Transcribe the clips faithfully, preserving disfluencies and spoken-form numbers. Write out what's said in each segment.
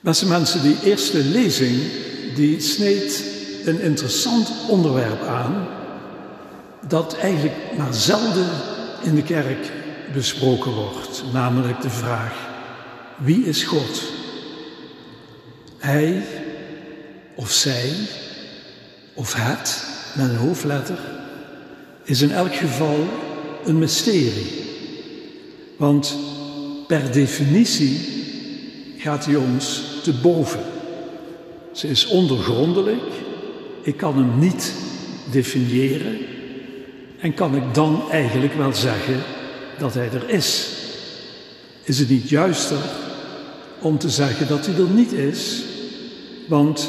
Beste mensen, die eerste lezing die sneed een interessant onderwerp aan dat eigenlijk maar zelden in de kerk besproken wordt, namelijk de vraag: wie is God? Hij of zij of het met een hoofdletter is in elk geval een mysterie. Want per definitie gaat hij ons te boven. Ze is ondergrondelijk, ik kan hem niet definiëren en kan ik dan eigenlijk wel zeggen dat hij er is. Is het niet juister om te zeggen dat hij er niet is, want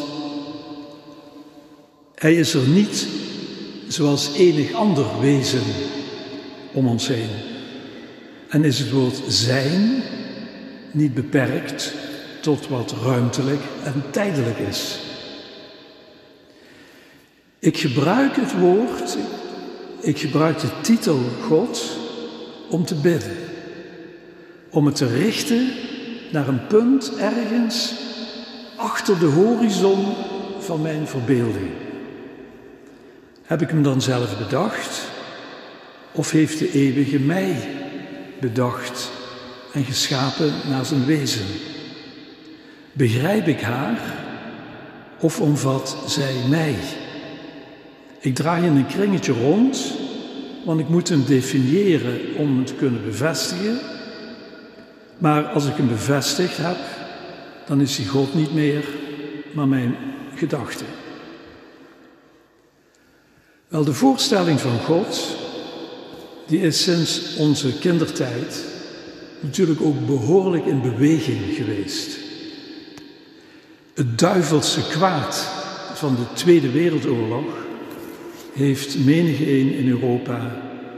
hij is er niet zoals enig ander wezen om ons heen. En is het woord zijn niet beperkt tot wat ruimtelijk en tijdelijk is. Ik gebruik het woord, ik gebruik de titel God om te bidden. Om het te richten naar een punt ergens achter de horizon van mijn verbeelding. Heb ik hem dan zelf bedacht? Of heeft de eeuwige mij bedacht en geschapen naar zijn wezen? Begrijp ik haar of omvat zij mij? Ik draai in een kringetje rond, want ik moet hem definiëren om hem te kunnen bevestigen. Maar als ik hem bevestigd heb, dan is hij God niet meer, maar mijn gedachte. Wel, de voorstelling van God, die is sinds onze kindertijd natuurlijk ook behoorlijk in beweging geweest. Het duivelse kwaad van de Tweede Wereldoorlog heeft menigeen in Europa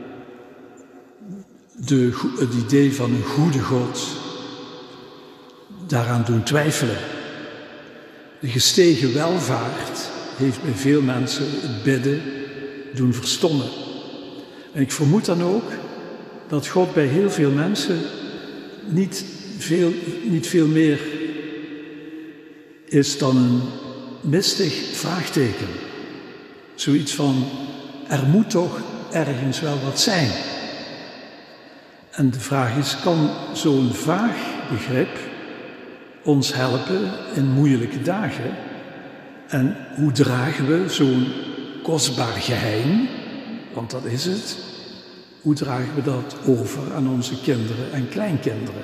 de, het idee van een goede God daaraan doen twijfelen. De gestegen welvaart heeft bij veel mensen het bidden doen verstommen. En ik vermoed dan ook dat God bij heel veel mensen niet veel, niet veel meer is dan een mistig vraagteken. Zoiets van, er moet toch ergens wel wat zijn. En de vraag is, kan zo'n vaag begrip ons helpen in moeilijke dagen? En hoe dragen we zo'n kostbaar geheim, want dat is het, hoe dragen we dat over aan onze kinderen en kleinkinderen?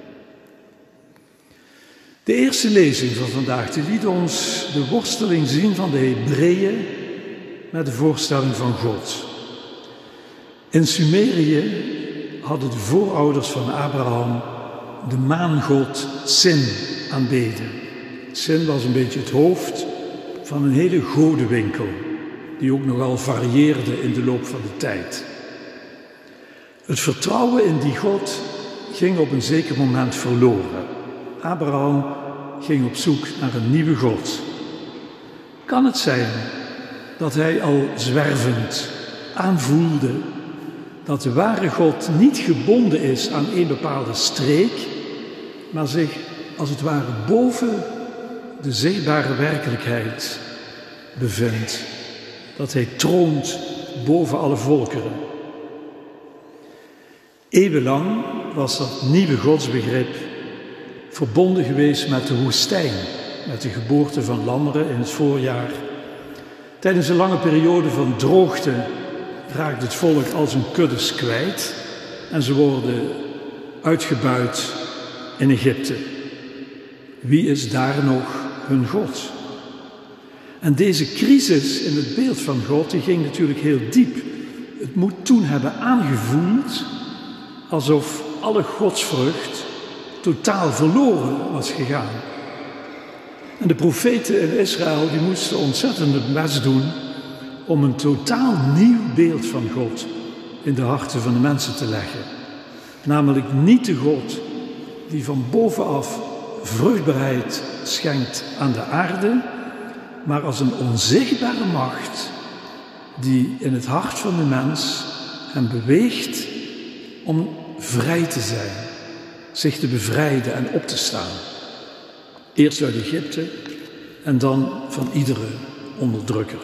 De eerste lezing van vandaag die liet ons de worsteling zien van de Hebreeën met de voorstelling van God. In Sumerië hadden de voorouders van Abraham de maangod Sin aanbeden. Sin was een beetje het hoofd van een hele godenwinkel, die ook nogal varieerde in de loop van de tijd. Het vertrouwen in die God ging op een zeker moment verloren. Abraham ging op zoek naar een nieuwe God. Kan het zijn dat hij al zwervend aanvoelde dat de ware God niet gebonden is aan een bepaalde streek, maar zich als het ware boven de zichtbare werkelijkheid bevindt? Dat hij troont boven alle volkeren. Eeuwenlang was dat nieuwe godsbegrip verbonden geweest met de woestijn, met de geboorte van lammeren in het voorjaar. Tijdens een lange periode van droogte raakt het volk als een kuddes kwijt en ze worden uitgebuit in Egypte. Wie is daar nog hun God? En deze crisis in het beeld van God, die ging natuurlijk heel diep. Het moet toen hebben aangevoeld alsof alle godsvrucht totaal verloren was gegaan. En de profeten in Israël, die moesten ontzettend het best doen om een totaal nieuw beeld van God in de harten van de mensen te leggen. Namelijk niet de God die van bovenaf vruchtbaarheid schenkt aan de aarde, maar als een onzichtbare macht die in het hart van de mens hem beweegt om vrij te zijn, zich te bevrijden en op te staan. Eerst uit Egypte en dan van iedere onderdrukker.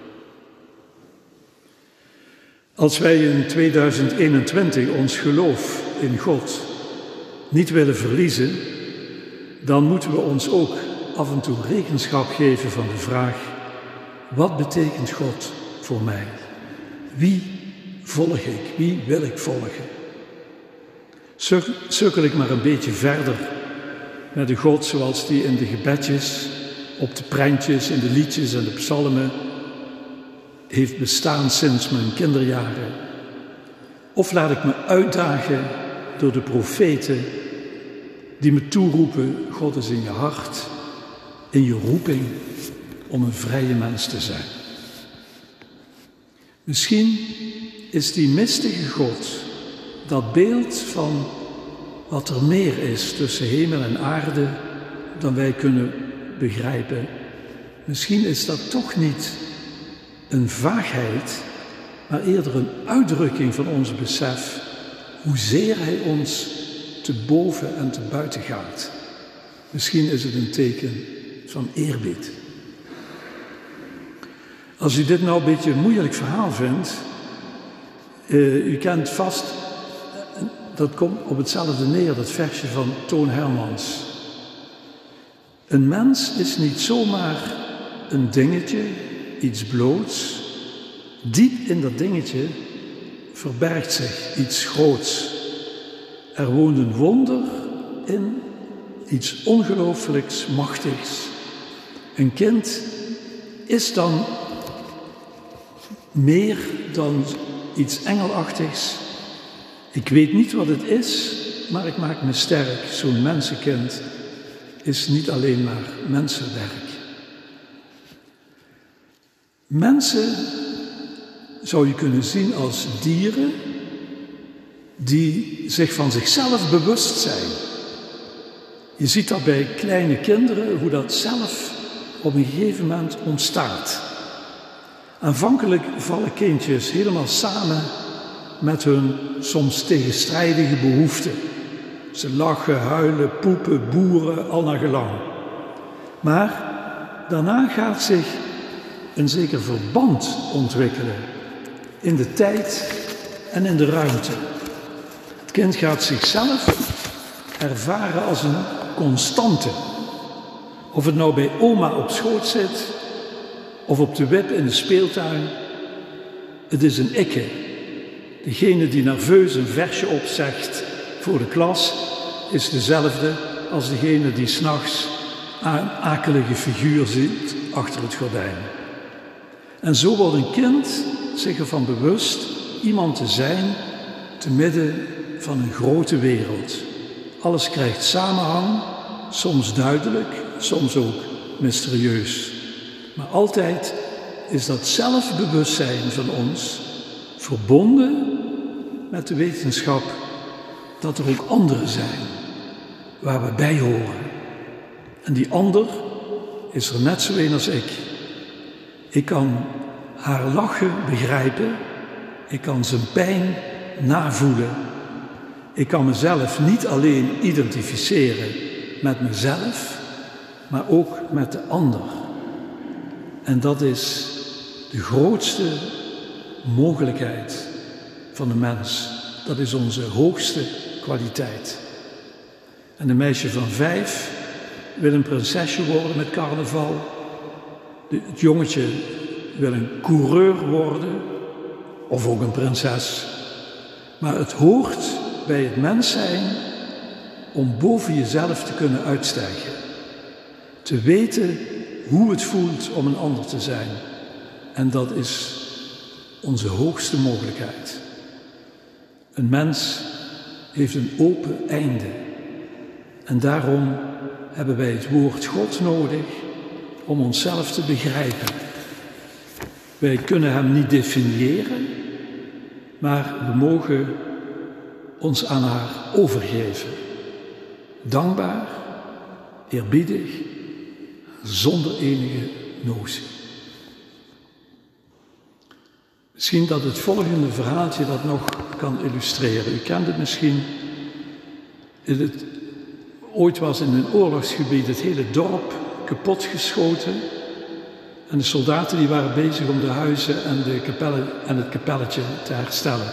Als wij in tweeduizend eenentwintig ons geloof in God niet willen verliezen, dan moeten we ons ook af en toe rekenschap geven van de vraag: wat betekent God voor mij? Wie volg ik? Wie wil ik volgen? Sukkel ik maar een beetje verder met de God zoals die in de gebedjes, op de prentjes, in de liedjes en de psalmen heeft bestaan sinds mijn kinderjaren? Of laat ik me uitdagen door de profeten die me toeroepen: God is in je hart, in je roeping om een vrije mens te zijn. Misschien is die mistige God dat beeld van wat er meer is tussen hemel en aarde dan wij kunnen begrijpen. Misschien is dat toch niet een vaagheid, maar eerder een uitdrukking van ons besef hoezeer Hij ons te boven en te buiten gaat. Misschien is het een teken van eerbied. Als u dit nou een beetje een moeilijk verhaal vindt, uh, u kent vast, dat komt op hetzelfde neer, dat versje van Toon Hermans. Een mens is niet zomaar een dingetje, iets bloots. Diep in dat dingetje verbergt zich iets groots. Er woont een wonder in, iets ongelooflijks machtigs. Een kind is dan meer dan iets engelachtigs. Ik weet niet wat het is, maar ik maak me sterk. Zo'n mensenkind is niet alleen maar mensenwerk. Mensen zou je kunnen zien als dieren die zich van zichzelf bewust zijn. Je ziet dat bij kleine kinderen, hoe dat zelf op een gegeven moment ontstaat. Aanvankelijk vallen kindjes helemaal samen met hun soms tegenstrijdige behoeften. Ze lachen, huilen, poepen, boeren, al naar gelang. Maar daarna gaat zich een zeker verband ontwikkelen in de tijd en in de ruimte. Het kind gaat zichzelf ervaren als een constante. Of het nou bij oma op schoot zit of op de wip in de speeltuin. Het is een ikke. Degene die nerveus een versje opzegt voor de klas is dezelfde als degene die 's nachts een akelige figuur ziet achter het gordijn. En zo wordt een kind zich ervan bewust iemand te zijn te midden van een grote wereld. Alles krijgt samenhang, soms duidelijk, soms ook mysterieus. Maar altijd is dat zelfbewustzijn van ons verbonden met de wetenschap dat er ook anderen zijn waar we bij horen. En die ander is er net zo een als ik. Ik kan haar lachen begrijpen, ik kan zijn pijn navoelen. Ik kan mezelf niet alleen identificeren met mezelf, maar ook met de ander. En dat is de grootste mogelijkheid van de mens. Dat is onze hoogste kwaliteit. En een meisje van vijf wil een prinsesje worden met carnaval. Het jongetje wil een coureur worden, of ook een prinses. Maar het hoort bij het mens zijn om boven jezelf te kunnen uitstijgen. Te weten hoe het voelt om een ander te zijn. En dat is onze hoogste mogelijkheid. Een mens heeft een open einde. En daarom hebben wij het woord God nodig om onszelf te begrijpen. Wij kunnen hem niet definiëren, maar we mogen ons aan haar overgeven. Dankbaar, eerbiedig, zonder enige notie. Misschien dat het volgende verhaaltje dat nog kan illustreren. U kent het misschien. In het Ooit was in een oorlogsgebied het hele dorp kapotgeschoten. En de soldaten die waren bezig om de huizen en, de kapellen, en het kapelletje te herstellen.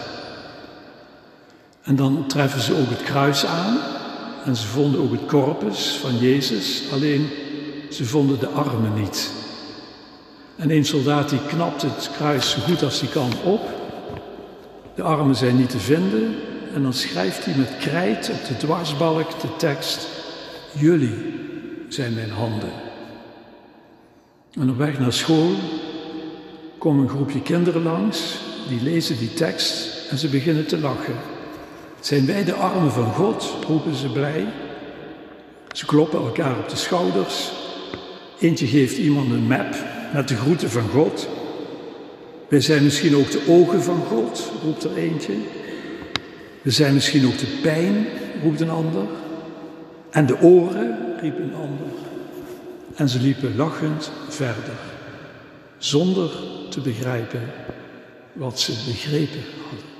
En dan treffen ze ook het kruis aan. En ze vonden ook het corpus van Jezus. Alleen, ze vonden de armen niet. En een soldaat die knapt het kruis zo goed als hij kan op. De armen zijn niet te vinden. En dan schrijft hij met krijt op de dwarsbalk de tekst: jullie zijn mijn handen. En op weg naar school komt een groepje kinderen langs. Die lezen die tekst en ze beginnen te lachen. Zijn wij de armen van God, roepen ze blij. Ze kloppen elkaar op de schouders. Eentje geeft iemand een map met de groeten van God. Wij zijn misschien ook de ogen van God, roept er eentje. We zijn misschien ook de pijn, roept een ander. En de oren, riep een ander. En ze liepen lachend verder, zonder te begrijpen wat ze begrepen hadden.